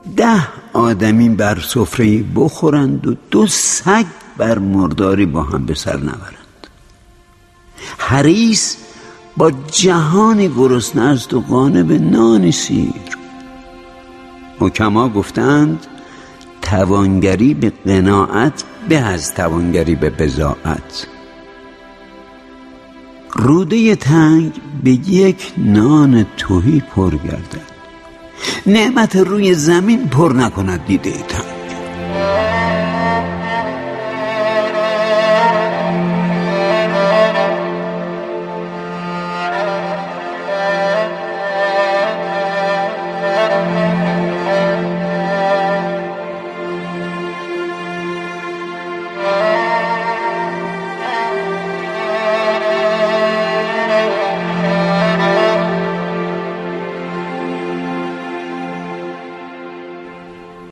10 آدمی بر سفره بخورند و 2 سگ بر مرداری با هم به سر نبرند. حریص با جهانی گرسنه است و قانع به نان سیر. حکما گفتند توانگری به قناعت به از توانگری به بضاعت. روده تنگ به یک نان تهی پر گردد، نعمت روی زمین پر نکند دیده تنگ.